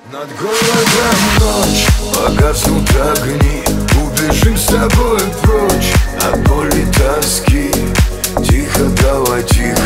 Над городом ночь, погаснут огни. Убежим с тобой прочь от боли, тоски. Тихо, давай тихо.